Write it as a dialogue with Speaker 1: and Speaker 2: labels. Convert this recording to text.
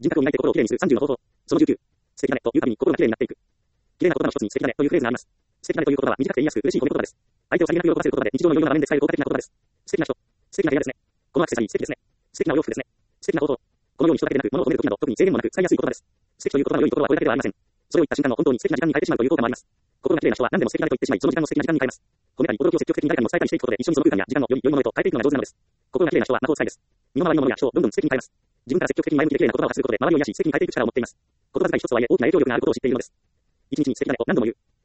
Speaker 1: 人格を磨いて心をきれいにする30の方法。その19。素敵だねと言うたびに心がきれいになっていく。きれいな言葉の一つに素敵だねというフレーズがあります。素敵だねという言葉は短くて言いやすく嬉しい褒め言葉です。相手をさりげなく喜ばせる言葉で日常の余裕な場面で使える効果的な言葉です。素敵な人。素敵な部屋ですね。このアクセサリー素敵ですね。素敵なお洋服ですね。素敵な方法。このように人だけでなく物を褒める時など特に制限もなく使いやすい言葉です。素敵という言葉の良いところはこれだけではありません。それを言った瞬間の本当に素敵な時間に変えてしまうという効果もあります。心がきれいな人は何でも素敵だねと言ってしまい、その時間を素敵な時間に変えます。褒めたり驚きを積極的に誰かにも伝えたりしていくことで一緒にその空間や時間をより良いものへと変えていくのが上手なのです。心がきれいな人は魔法使いです。身の回りのものや人をどんどん素敵に変えます。自分から積極的に前向きできれいな言葉を発することで周りを癒し素敵に変えていく力を持っています。言葉遣い一つとはいえ大きな影響力があることを知っているのです。一日に素敵だねと何度も言う。